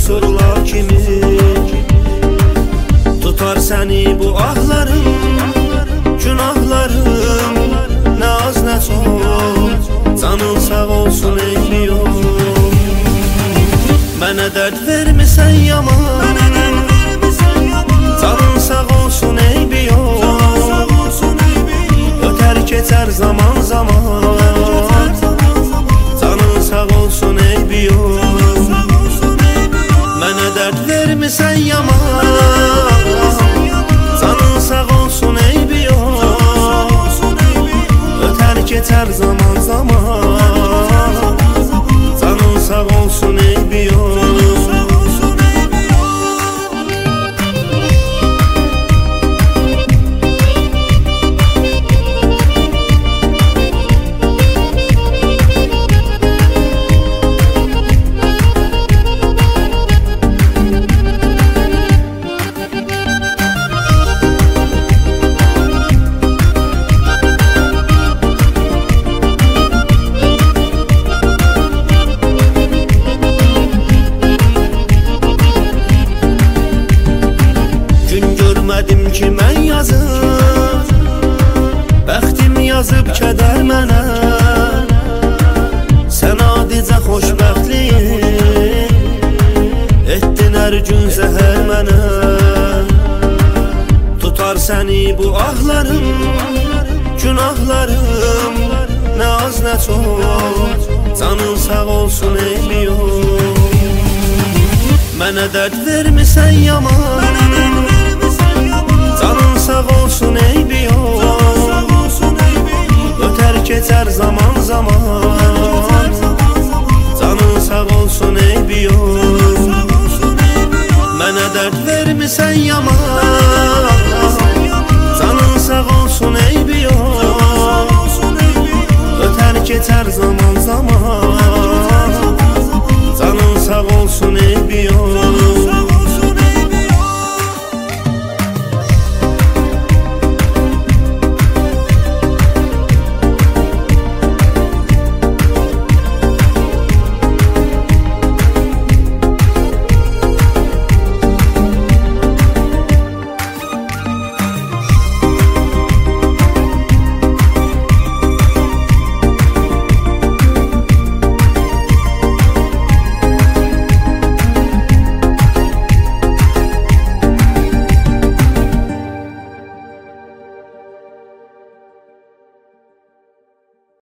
surlar kimi tutar səni bu ahlarım, günahlarım, nə az nə çox. Canın sağ olsun eybi yox. Mənə dərd vermisən yaman, canın sağ olsun eybi yox. Ötər keçər zaman zaman, canın sağ olsun eybi yox. Mənə dərd vermisən yaman, canın sağ olsun eybi yox. Ötər keçər zaman zaman, canın sağ olsun eybi yox. Görmədim ki mən yazıb, bəxtim yazıb kədər mənə. Sən adicə xoşbəxtliyin etdin hər gün zəhər mənə. Tutar səni bu ahlarım, günahlarım, nə az nə çox. Canın sağ olsun eybi yox. Mənə dərd vermisən yaman, canın sağ olsun eybi yox. Ötər keçər zaman zaman, canın sağ olsun eybi yox. Mənə dərd vermisən yaman, canın sağ olsun eybi yox. Ötər keçər zaman zaman, canın sağ olsun eybi yox.